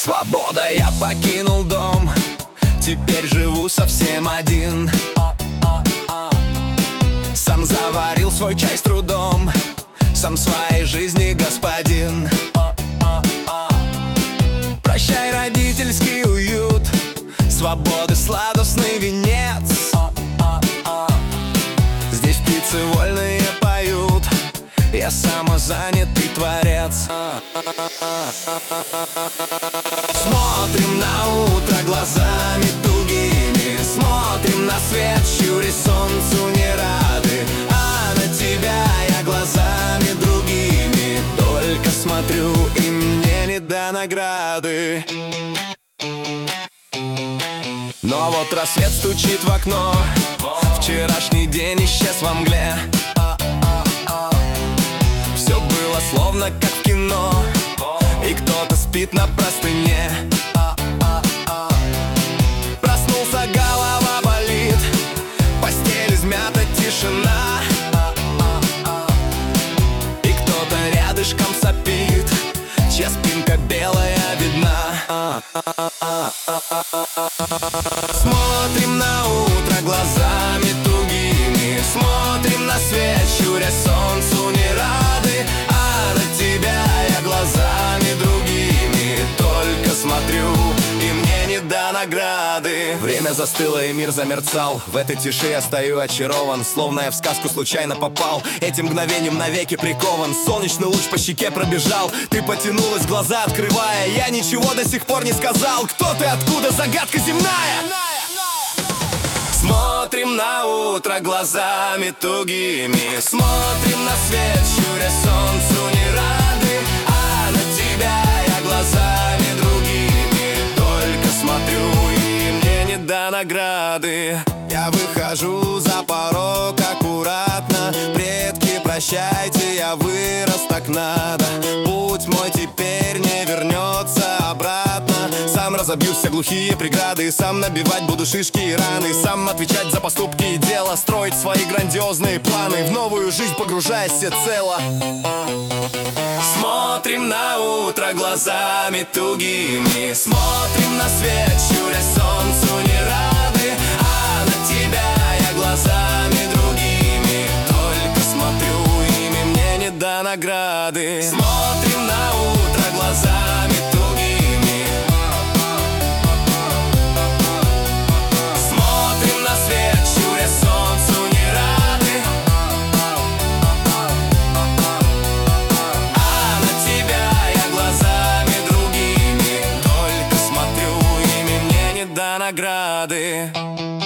Свобода, я покинул дом, теперь живу совсем один. Сам заварил свой чай с трудом, сам своей жизни господин. Прощай, родительский уют, свободы сладостный венец. Здесь птицы вольные поют, я самозанятый творец. Смотрим на утро глазами тугими, смотрим на свет, щурясь солнцу не рады. А на тебя я глазами другими только смотрю, и мне не до награды. Но вот рассвет стучит в окно, вчерашний день исчез во мгле. Все было словно как в кино, и кто-то спит на простыне. Проснулся, голова болит, постель измята, тишина. И кто-то рядышком сопит, чья спинка белая видна. Смотрим на утро глазами тугими, смотрим на свет, щурясь солнцу не рады. А на тебя я глазами другими только смотрю, и мне не до награды. Время застыло и мир замерцал, в этой тиши я стою очарован, словно я в сказку случайно попал. Этим мгновением навеки прикован, солнечный луч по щеке пробежал. Ты потянулась, глаза открывая, я ничего до сих пор не сказал. Кто ты, откуда, загадка земная. Смотрим на утро глазами тугими, смотрим на свет, щурясь солнцу не рады. А на тебя я глазами другими только смотрю, и мне не до награды. Я выхожу за порог аккуратно, предки, прощайте, я вырос, так надо. Путь мой теперь не вернется обратно. Сам разобью все глухие преграды, сам набивать буду шишки и раны, сам отвечать за поступки и дела, строить свои грандиозные планы, в новую жизнь погружаясь всецело. Смотрим на утро глазами тугими, смотрим на свет, щурясь солнцу не рады. А на тебя я глазами другими только смотрю, ими мне не до награды. Смотрим на утро глазами тугими, смотрим на свет, щурясь солнцу не рады. А на тебя я глазами другими только смотрю, ими мне не до награды.